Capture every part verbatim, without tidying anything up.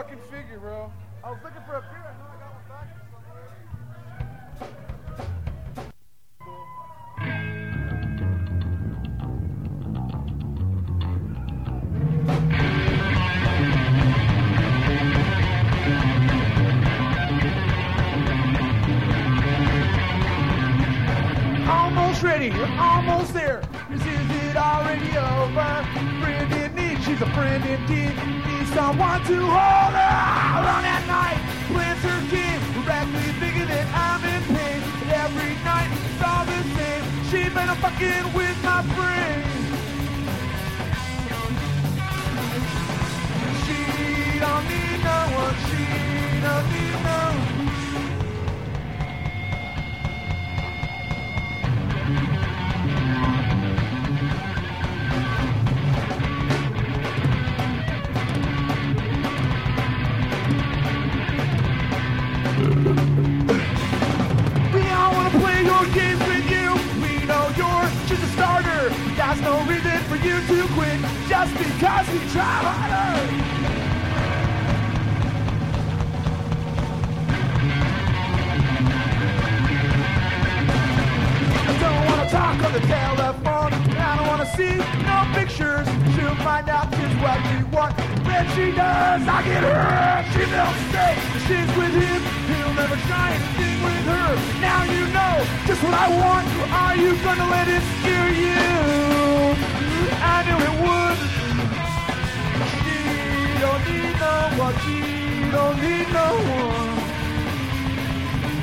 fucking figure, bro. I was looking for a beer. I know I got one back here somewhere. Almost ready. You're almost there. Is it already over? Brendan needs, she's a friend indeed. Needs someone to hold her on at night. Plans her game, radically bigger than I'm in pain. But every night it's all the same. She been a fucking with my brain. She don't need no one. She don't need no one. That's no reason for you to quit just because we try harder. I don't want to talk on the telephone. I don't want to see no pictures. She'll find out just what we want. When she does, I get her. She will stay. She's with him. He'll never try anything with her. Now you know just what I want. Are you gonna let it scare you? I knew it would. She don't need no one. She don't need no one.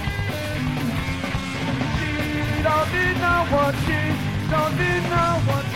She don't need no one. She don't need no one.